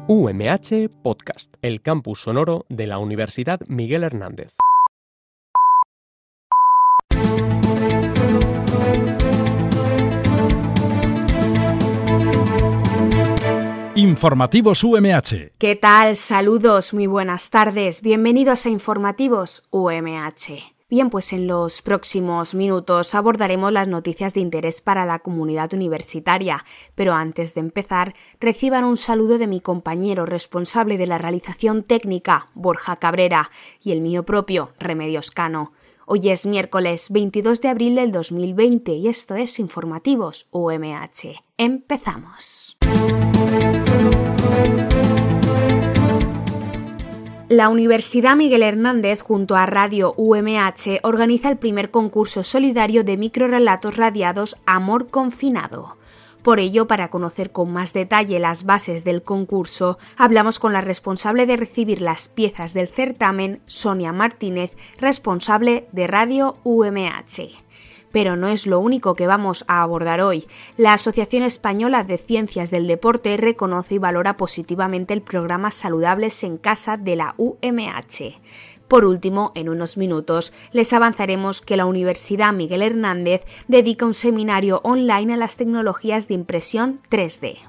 UMH Podcast, el campus sonoro de la Universidad Miguel Hernández. Informativos UMH. ¿Qué tal? Saludos, muy buenas tardes. Bienvenidos a Informativos UMH. Bien, pues en los próximos minutos abordaremos las noticias de interés para la comunidad universitaria, pero antes de empezar, reciban un saludo de mi compañero responsable de la realización técnica, Borja Cabrera, y el mío propio, Remedios Cano. Hoy es miércoles 22 de abril del 2020 y esto es Informativos UMH. ¡Empezamos! La Universidad Miguel Hernández, junto a Radio UMH, organiza el primer concurso solidario de microrrelatos radiados Amor Confinado. Por ello, para conocer con más detalle las bases del concurso, hablamos con la responsable de recibir las piezas del certamen, Sonia Martínez, responsable de Radio UMH. Pero no es lo único que vamos a abordar hoy. La Asociación Española de Ciencias del Deporte reconoce y valora positivamente el programa Saludables en Casa de la UMH. Por último, en unos minutos, les avanzaremos que la Universidad Miguel Hernández dedica un seminario online a las tecnologías de impresión 3D.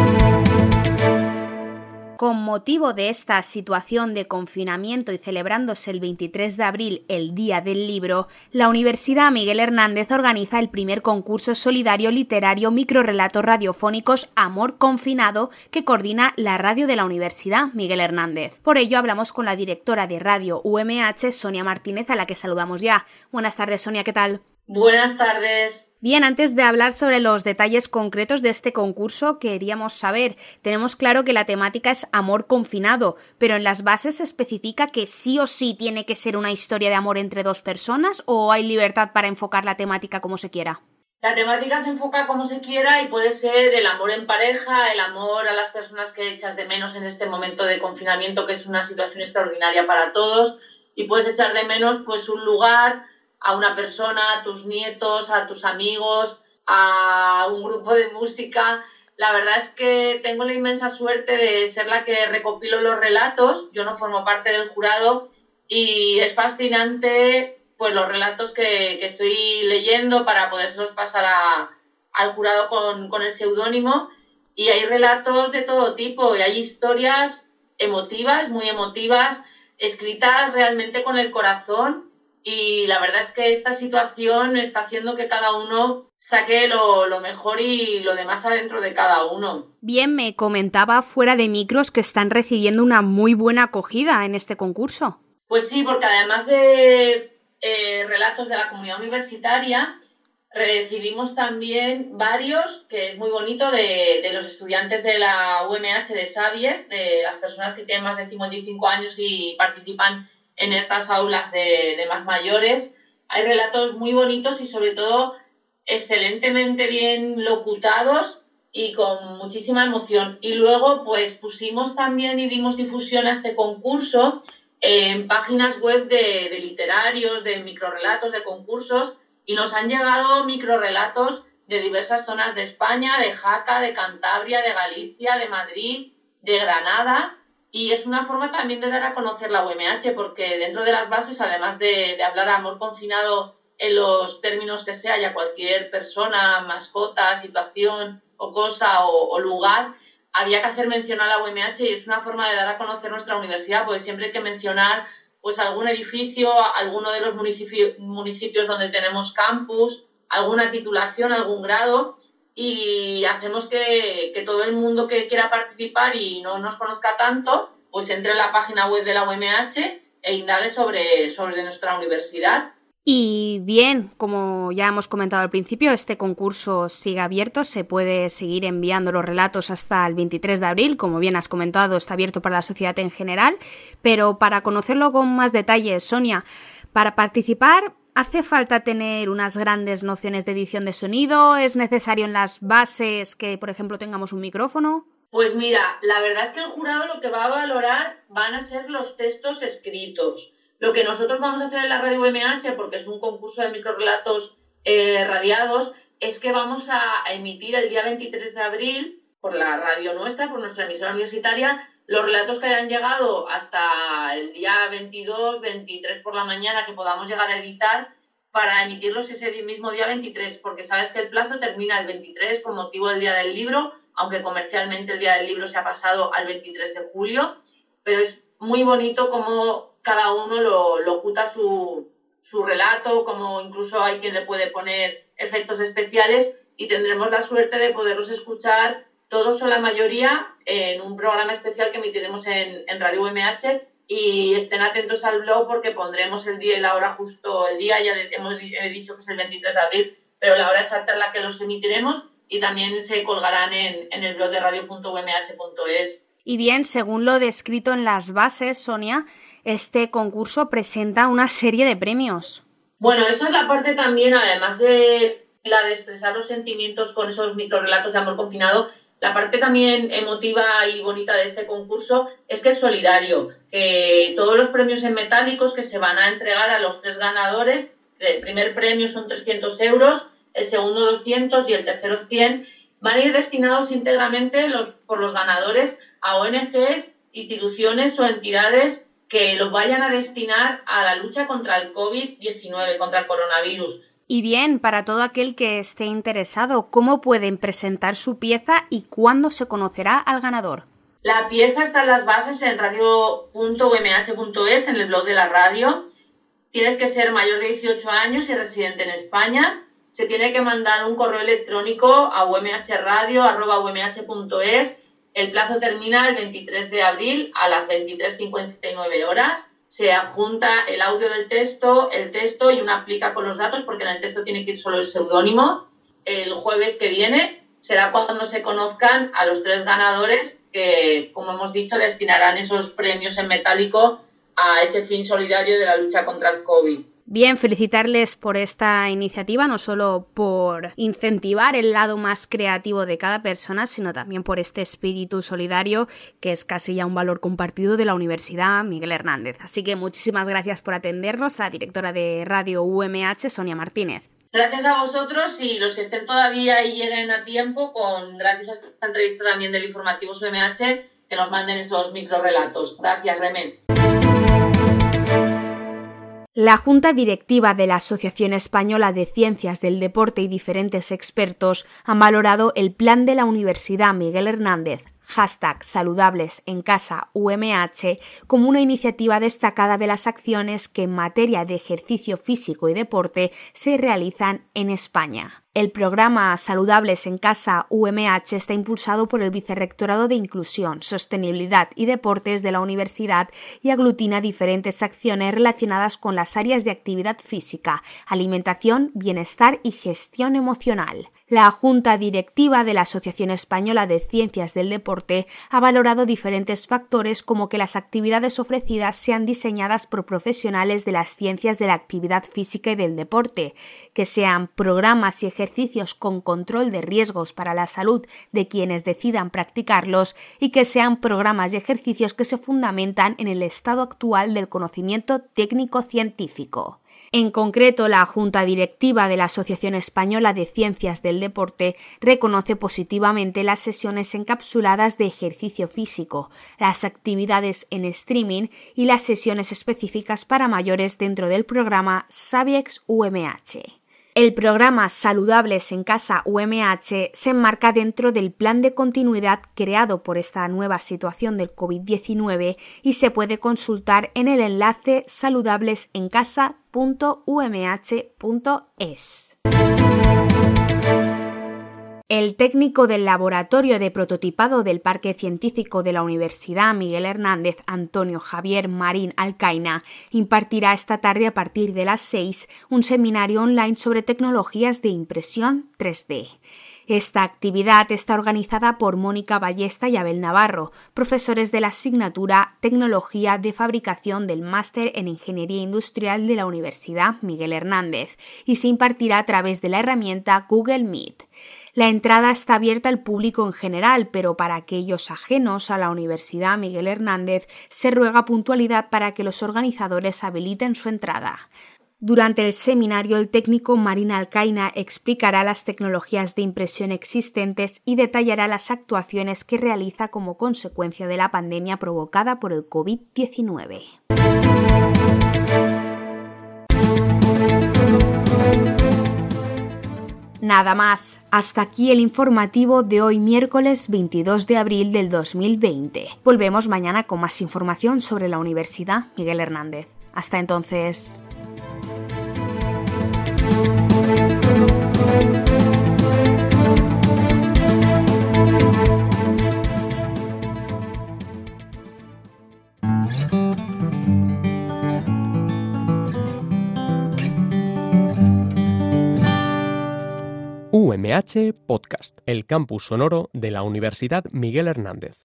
Con motivo de esta situación de confinamiento y celebrándose el 23 de abril, el Día del Libro, la Universidad Miguel Hernández organiza el primer concurso solidario literario microrrelatos radiofónicos Amor Confinado que coordina la radio de la Universidad Miguel Hernández. Por ello hablamos con la directora de Radio UMH, Sonia Martínez, a la que saludamos ya. Buenas tardes, Sonia, ¿qué tal? Buenas tardes. Bien, antes de hablar sobre los detalles concretos de este concurso, queríamos saber, tenemos claro que la temática es amor confinado, pero en las bases se especifica que sí o sí tiene que ser una historia de amor entre dos personas o hay libertad para enfocar la temática como se quiera. La temática se enfoca como se quiera y puede ser el amor en pareja, el amor a las personas que echas de menos en este momento de confinamiento, que es una situación extraordinaria para todos, y puedes echar de menos pues un lugar, a una persona, a tus nietos, a tus amigos, a un grupo de música. La verdad es que tengo la inmensa suerte de ser la que recopilo los relatos. Yo no formo parte del jurado y es fascinante pues los relatos que estoy leyendo para podérselos pasar al jurado con el seudónimo. Y hay relatos de todo tipo y hay historias emotivas, muy emotivas, escritas realmente con el corazón. Y la verdad es que esta situación está haciendo que cada uno saque lo mejor y lo demás adentro de cada uno. Bien, me comentaba fuera de micros que están recibiendo una muy buena acogida en este concurso. Pues sí, porque además de relatos de la comunidad universitaria, recibimos también varios, que es muy bonito, de los estudiantes de la UMH de Sabies, de las personas que tienen más de 55 años y participan en estas aulas de más mayores. Hay relatos muy bonitos y sobre todo excelentemente bien locutados y con muchísima emoción. Y luego pues pusimos también y dimos difusión a este concurso en páginas web de literarios, de microrrelatos, de concursos, y nos han llegado microrrelatos de diversas zonas de España, de Jaca, de Cantabria, de Galicia, de Madrid, de Granada. Y es una forma también de dar a conocer la UMH, porque dentro de las bases, además de hablar amor confinado en los términos que sea, ya cualquier persona, mascota, situación o cosa o lugar, había que hacer mención a la UMH y es una forma de dar a conocer nuestra universidad, porque siempre hay que mencionar pues algún edificio, alguno de los municipios donde tenemos campus, alguna titulación, algún grado. Y hacemos que todo el mundo que quiera participar y no nos conozca tanto, pues entre en la página web de la UMH e indague sobre nuestra universidad. Y bien, como ya hemos comentado al principio, este concurso sigue abierto, se puede seguir enviando los relatos hasta el 23 de abril, como bien has comentado, está abierto para la sociedad en general, pero para conocerlo con más detalles, Sonia, para participar, ¿hace falta tener unas grandes nociones de edición de sonido? ¿Es necesario en las bases que, por ejemplo, tengamos un micrófono? Pues mira, la verdad es que el jurado lo que va a valorar van a ser los textos escritos. Lo que nosotros vamos a hacer en la radio UMH, porque es un concurso de microrrelatos radiados, es que vamos a emitir el día 23 de abril por la radio nuestra, por nuestra emisora universitaria, los relatos que hayan llegado hasta el día 22, 23 por la mañana que podamos llegar a editar para emitirlos ese mismo día 23, porque sabes que el plazo termina el 23 con motivo del Día del Libro, aunque comercialmente el Día del Libro se ha pasado al 23 de julio, pero es muy bonito cómo cada uno lo locuta su relato, como incluso hay quien le puede poner efectos especiales, y tendremos la suerte de poderlos escuchar todos o la mayoría en un programa especial que emitiremos en Radio UMH, y estén atentos al blog porque pondremos el día y la hora justo, el día ya he dicho que es el 23 de abril, pero la hora exacta en la que los emitiremos, y también se colgarán en el blog de radio.umh.es. Y bien, según lo descrito en las bases, Sonia, este concurso presenta una serie de premios. Bueno, esa es la parte también, además de la de expresar los sentimientos con esos microrelatos de amor confinado, la parte también emotiva y bonita de este concurso es que es solidario, que todos los premios en metálicos que se van a entregar a los 3 ganadores, el primer premio son 300 euros, el segundo 200 y el tercero 100, van a ir destinados íntegramente por los ganadores a ONGs, instituciones o entidades que los vayan a destinar a la lucha contra el COVID-19, contra el coronavirus. Y bien, para todo aquel que esté interesado, ¿cómo pueden presentar su pieza y cuándo se conocerá al ganador? La pieza está en las bases en radio.umh.es, en el blog de la radio. Tienes que ser mayor de 18 años y residente en España. Se tiene que mandar un correo electrónico a umhradio@umh.es. El plazo termina el 23 de abril a las 23:59 horas. Se adjunta el audio del texto, el texto y una plica con los datos, porque en el texto tiene que ir solo el seudónimo. El jueves que viene será cuando se conozcan a los 3 ganadores que, como hemos dicho, destinarán esos premios en metálico a ese fin solidario de la lucha contra el COVID. Bien, felicitarles por esta iniciativa, no solo por incentivar el lado más creativo de cada persona, sino también por este espíritu solidario que es casi ya un valor compartido de la Universidad Miguel Hernández. Así que muchísimas gracias por atendernos a la directora de Radio UMH, Sonia Martínez. Gracias a vosotros, y los que estén todavía y lleguen a tiempo, gracias a esta entrevista también del informativo UMH, que nos manden estos microrelatos. Gracias, Remen. La Junta Directiva de la Asociación Española de Ciencias del Deporte y diferentes expertos han valorado el plan de la Universidad Miguel Hernández, #SaludablesenCasaUMH, como una iniciativa destacada de las acciones que en materia de ejercicio físico y deporte se realizan en España. El programa Saludables en Casa UMH está impulsado por el Vicerrectorado de Inclusión, Sostenibilidad y Deportes de la Universidad y aglutina diferentes acciones relacionadas con las áreas de actividad física, alimentación, bienestar y gestión emocional. La Junta Directiva de la Asociación Española de Ciencias del Deporte ha valorado diferentes factores, como que las actividades ofrecidas sean diseñadas por profesionales de las ciencias de la actividad física y del deporte, que sean programas y ejercicios con control de riesgos para la salud de quienes decidan practicarlos, y que sean programas y ejercicios que se fundamentan en el estado actual del conocimiento técnico-científico. En concreto, la Junta Directiva de la Asociación Española de Ciencias del Deporte reconoce positivamente las sesiones encapsuladas de ejercicio físico, las actividades en streaming y las sesiones específicas para mayores dentro del programa Sabiex UMH. El programa Saludables en Casa UMH se enmarca dentro del plan de continuidad creado por esta nueva situación del COVID-19 y se puede consultar en el enlace saludablesencasa.umh.es. El técnico del Laboratorio de Prototipado del Parque Científico de la Universidad Miguel Hernández, Antonio Javier Marín Alcaina, impartirá esta tarde a partir de las 6 un seminario online sobre tecnologías de impresión 3D. Esta actividad está organizada por Mónica Ballesta y Abel Navarro, profesores de la asignatura Tecnología de Fabricación del Máster en Ingeniería Industrial de la Universidad Miguel Hernández, y se impartirá a través de la herramienta Google Meet. La entrada está abierta al público en general, pero para aquellos ajenos a la Universidad Miguel Hernández se ruega puntualidad para que los organizadores habiliten su entrada. Durante el seminario, el técnico Marín Alcaina explicará las tecnologías de impresión existentes y detallará las actuaciones que realiza como consecuencia de la pandemia provocada por el COVID-19. Nada más, hasta aquí el informativo de hoy miércoles 22 de abril del 2020. Volvemos mañana con más información sobre la Universidad Miguel Hernández. Hasta entonces. UMH Podcast, el campus sonoro de la Universidad Miguel Hernández.